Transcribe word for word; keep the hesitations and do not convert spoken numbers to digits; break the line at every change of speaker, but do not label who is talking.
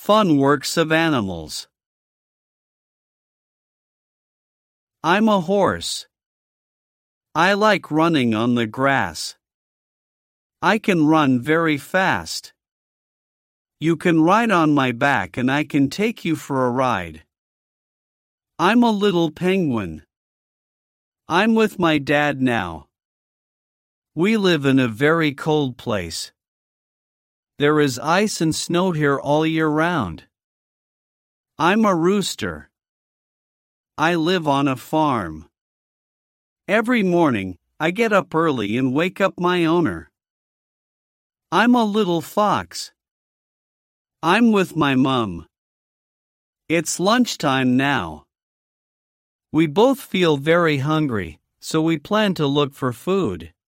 Fun works of animals. I'm a horse. I like running on the grass. I can run very fast. You can ride on my back and I can take you for a ride. I'm a little penguin. I'm with my dad now. We live in a very cold place. There is ice and snow here all year round. I'm a rooster. I live on a farm. Every morning, I get up early and wake up my owner. I'm a little fox. I'm with my mum. It's lunchtime now. We both feel very hungry, so we plan to look for food.